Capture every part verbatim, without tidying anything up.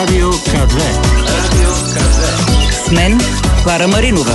Радио К две. Радио К две. С мен Клара Маринова.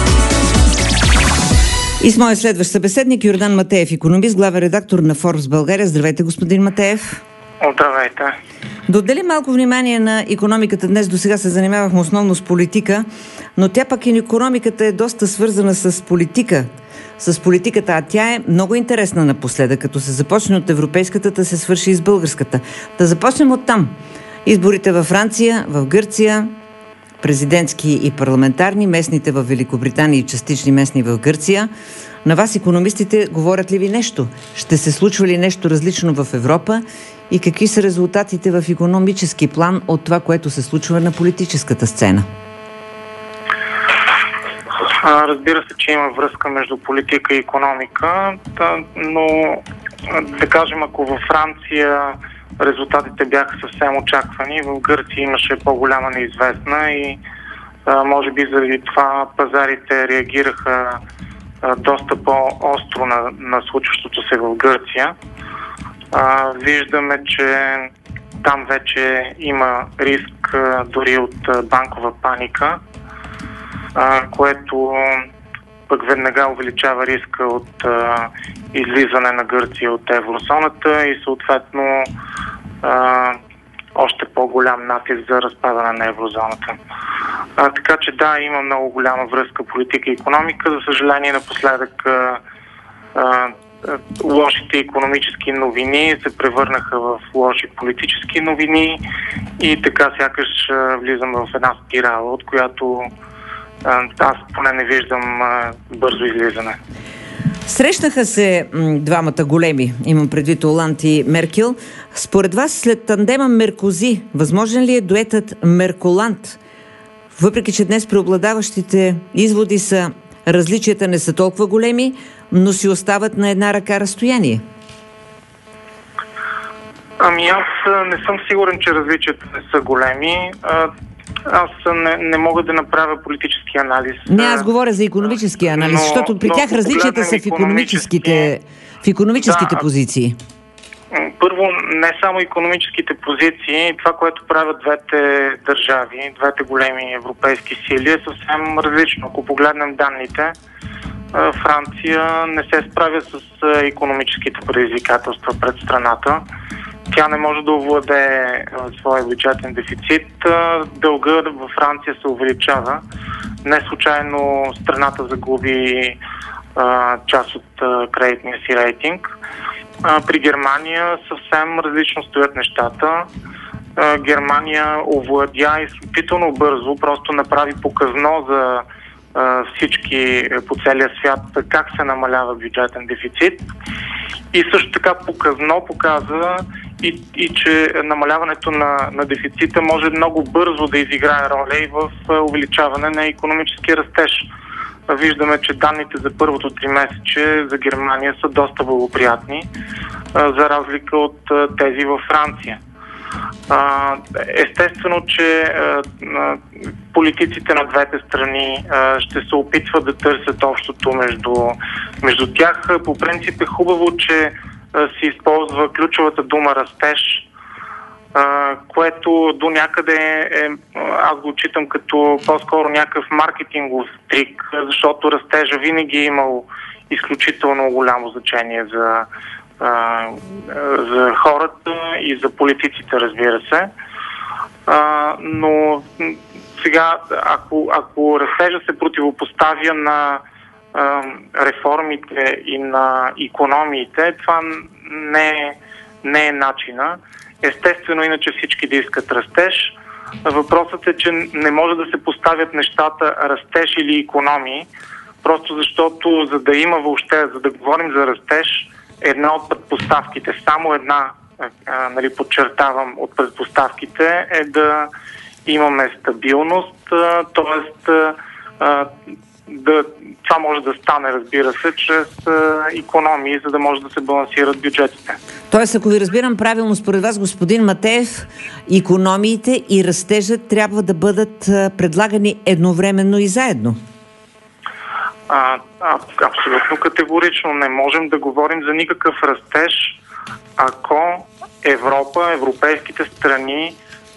И с моя следващ събеседник Йордан Матеев, икономист, главен редактор на Forbes България. Здравейте, господин Матеев. Здравейте. Да отделим малко внимание на икономиката. Днес до сега се занимавахме основно с политика, но тя пък и икономиката е доста свързана с политика. С политиката, а тя е много интересна напоследък. Като се започне от европейската, да се свърши и с българската. Да започнем от там. Изборите във Франция, в Гърция, президентски и парламентарни, местните в Великобритания и частични местни в Гърция. На вас, икономистите, говорят ли ви нещо? Ще се случва ли нещо различно в Европа? И какви са резултатите в икономически план от това, което се случва на политическата сцена? Разбира се, че има връзка между политика и икономика, но да кажем, ако във Франция резултатите бяха съвсем очаквани, в Гърция имаше по-голяма неизвестна и може би заради това пазарите реагираха доста по-остро на, на случващото се в Гърция. А, виждаме, че там вече има риск а, дори от банкова паника, а, което пък веднага увеличава риска от а, излизане на Гърция от еврозоната и съответно а, още по-голям натиск за разпадане на еврозоната. А, така че да, има много голяма връзка политика и икономика. За съжаление, напоследък а, а, лошите икономически новини се превърнаха в лоши политически новини и така сякаш влизам в една спирала, от която аз поне не виждам бързо излизане. Срещнаха се м, двамата големи, имам предвид Оланд и Меркел. Според вас, след тандема Меркози, възможен ли е дуетът Мерколанд? Въпреки че днес преобладаващите изводи са различията не са толкова големи, но си остават на една ръка разстояние. Ами аз не съм сигурен, че различията не са големи. Аз не, не мога да направя политически анализ. Не, аз говоря за икономически анализ, но, защото при тях различията са в икономическите, в икономическите да, позиции. Първо, не само икономическите позиции, това, което правят двете държави, двете големи европейски сили е съвсем различно. Ако погледнем данните, Франция не се справя с икономическите предизвикателства пред страната. Тя не може да овладее своя бюджетен дефицит. Дълга във Франция се увеличава. Не случайно страната загуби а, част от а, кредитния си рейтинг. А, при Германия съвсем различно стоят нещата. А, Германия овладя изключително бързо, просто направи показно за а, всички по целия свят как се намалява бюджетен дефицит. И също така показно показа и, и че намаляването на, на дефицита може много бързо да изиграе роля и в увеличаване на икономически растеж. Виждаме, че данните за първото тримесечие за Германия са доста благоприятни, за разлика от тези във Франция. Естествено, че политиците на двете страни ще се опитват да търсят общото между, между тях. По принцип е хубаво, че се използва ключовата дума растеж, което до някъде е, аз го отчитам като по-скоро някакъв маркетингов трик, защото растежа винаги е имал изключително голямо значение за за хората и за политиците, разбира се. А, но сега, ако, ако растежа се противопоставя на а, реформите и на икономиите, това не е, не е начина. Естествено, иначе всички да искат растеж. Въпросът е, че не може да се поставят нещата растеж или икономии, просто защото за да има въобще, за да говорим за растеж, една от предпоставките, само една, а, нали, подчертавам, от предпоставките е да имаме стабилност, т.е. да, това може да стане, разбира се, чрез а, икономии, за да може да се балансират бюджетите. Тоест, ако ви разбирам правилно, според вас, господин Матеев, икономиите и растежът трябва да бъдат предлагани едновременно и заедно? А, а, абсолютно категорично. Не можем да говорим за никакъв растеж, ако Европа, европейските страни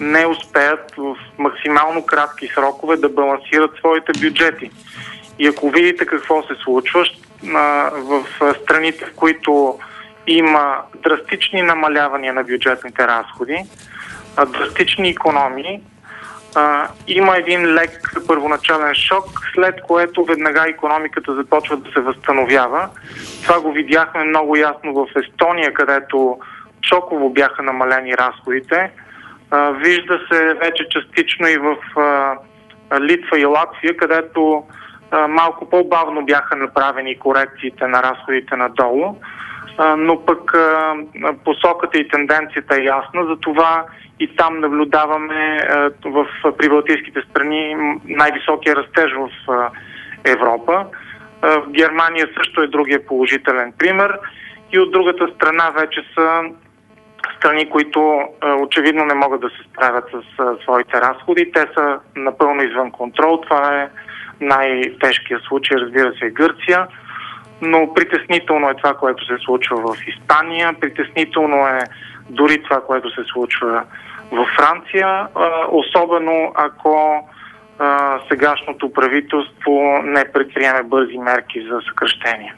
не успеят в максимално кратки срокове да балансират своите бюджети. И ако видите какво се случва в страните, в които има драстични намалявания на бюджетните разходи, драстични икономии, има един лек първоначален шок, след което веднага икономиката започва да се възстановява. Това го видяхме много ясно в Естония, където шоково бяха намалени разходите. Вижда се вече частично и в Литва и Латвия, където малко по-бавно бяха направени корекциите на разходите надолу, но пък посоката и тенденцията е ясна, затова и там наблюдаваме в прибалтийските страни най-високия растеж в Европа. В Германия също е другия положителен пример и от другата страна вече са страни, които очевидно не могат да се справят с своите разходи. Те са напълно извън контрол. Това е най-тежкият случай, разбира се, е Гърция, но притеснително е това, което се случва в Испания, притеснително е дори това, което се случва във Франция, особено ако сегашното правителство не предприеме бързи мерки за съкращение.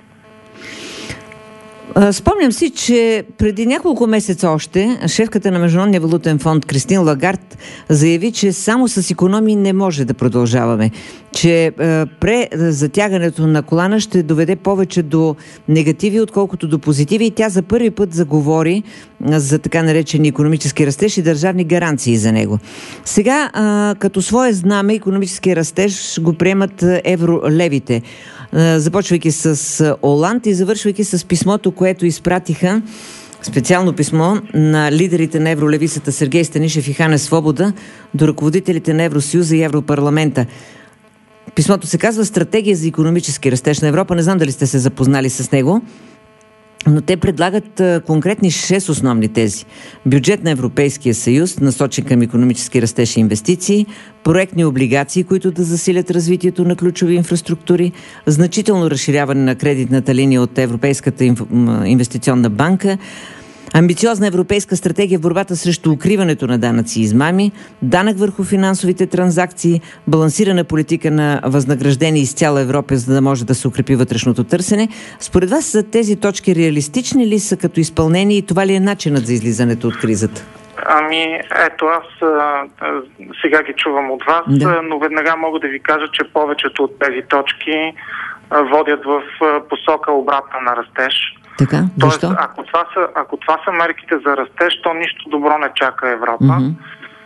Спомням си, че преди няколко месеца още шефката на Международния валутен фонд Кристин Лагард заяви, че само с икономии не може да продължаваме. Че е, презатягането на колана ще доведе повече до негативи, отколкото до позитиви. И тя за първи път заговори за така наречени икономически растеж и държавни гаранции за него. Сега, е, като свое знаме, икономически растеж го приемат евролевите. Започвайки с Оланд и завършвайки с писмото, което изпратиха, специално писмо на лидерите на евролевицата Сергей Станишев и Хане Свобода до ръководителите на Евросъюза и Европарламента. Писмото се казва "Стратегия за икономически растеж на Европа". Не знам дали сте се запознали с него, но те предлагат конкретни шест основни тези. Бюджет на Европейския съюз, насочен към икономически растеж и инвестиции, проектни облигации, които да засилят развитието на ключови инфраструктури, значително разширяване на кредитната линия от Европейската инвестиционна банка, амбициозна европейска стратегия в борбата срещу укриването на данъци и измами, данък върху финансовите транзакции, балансирана политика на възнаграждение из цяла Европа, за да може да се укрепи вътрешното търсене. Според вас са тези точки реалистични ли са като изпълнение и това ли е начинът за излизането от кризата? Ами, ето аз а, сега ги чувам от вас, да. но веднага мога да ви кажа, че повечето от тези точки а, водят в а, посока обратна на растеж. Така? Тоест, защо? ако това, са, ако това са мерките за растеж, то нищо добро не чака Европа. Mm-hmm.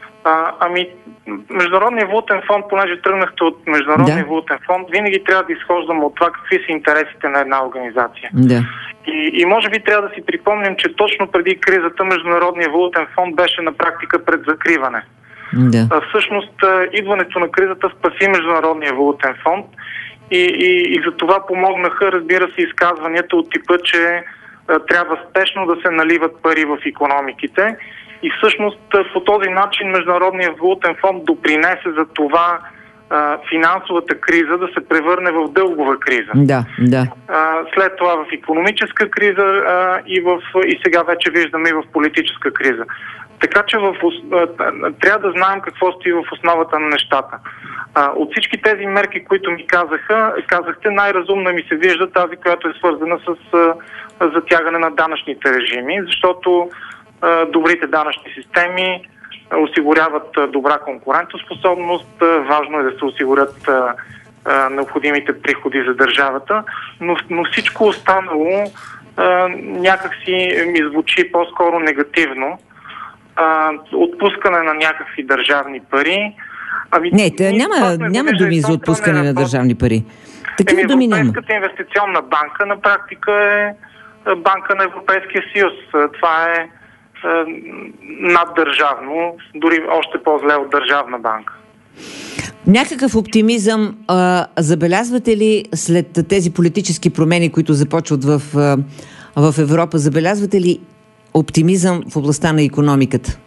А, ами, Международният валутен фонд, понеже тръгнахте от Международния да. валутен фонд, винаги трябва да изхождаме от това какви са интересите на една организация. Да. И, и може би трябва да си припомним, че точно преди кризата Международният валутен фонд беше на практика пред закриване. Да. А, всъщност, идването на кризата спаси Международния валутен фонд и, и, и за това помогнаха, разбира се, изказванията от типа, че а, трябва спешно да се наливат пари в икономиките. И всъщност по този начин Международният валутен фонд допринесе за това а, финансовата криза да се превърне в дългова криза. Да, да. А, след това в икономическа криза а, и, в, и сега вече виждаме и в политическа криза. Така че в, а, трябва да знаем какво стои в основата на нещата. А, от всички тези мерки, които ми казаха, казахте, най-разумно ми се вижда тази, която е свързана с а, затягане на данъчните режими, защото добрите данъчни системи осигуряват добра конкурентоспособност, важно е да се осигурят необходимите приходи за държавата, но, но всичко останало някакси ми звучи по-скоро негативно. Отпускане на някакви държавни пари. Ами, не, тъ, няма, няма думи за отпускане на държавни пари. Такива Еми, думи няма. Европейската инвестиционна банка на практика е банка на Европейския съюз. Това е наддържавно, дори още по-зле от държавна банка. Някакъв оптимизъм а, забелязвате ли след тези политически промени, които започват в, а, в Европа, забелязвате ли оптимизъм в областта на икономиката?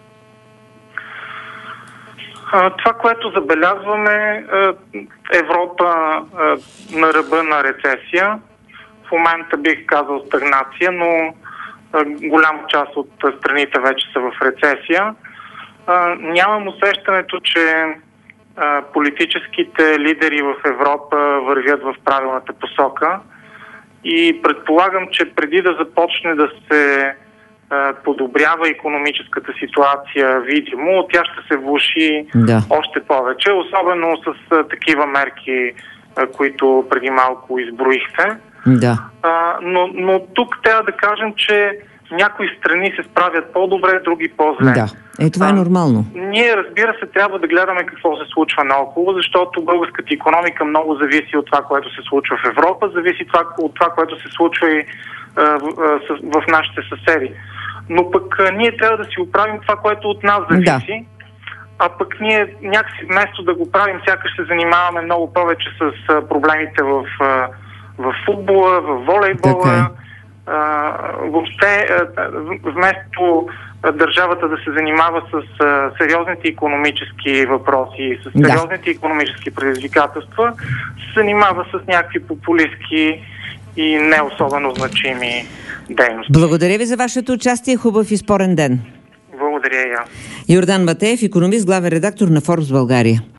А, това, което забелязваме, Европа на ръба на рецесия. В момента бих казал стагнация, но голяма част от страните вече са в рецесия. а, нямам усещането, че а, политическите лидери в Европа вървят в правилната посока и предполагам, че преди да започне да се а, подобрява икономическата ситуация видимо, тя ще се влоши да. още повече, особено с а, такива мерки, а, които преди малко изброихте. Да. А, но, но тук трябва да кажем, че някои страни се справят по-добре, други по-зле. Да, е това е нормално. А, ние, разбира се, трябва да гледаме какво се случва наоколо, защото българската икономика много зависи от това, което се случва в Европа, зависи това, от това, което се случва и а, в, а, в нашите съседи. Но пък а, ние трябва да си оправим това, което от нас зависи. Да. А пък ние някакси вместо да го правим, сякаш се занимаваме много повече с а, проблемите в, а, в футбола, в волейбола. Uh, въобще, uh, вместо uh, държавата да се занимава с uh, сериозните икономически въпроси, с сериозните да. икономически предизвикателства, се занимава с някакви популистки и не особено значими дейности. Благодаря ви за вашето участие. Хубав и спорен ден. Благодаря и аз. Йордан Матеев, икономист, главен редактор на Forbes България.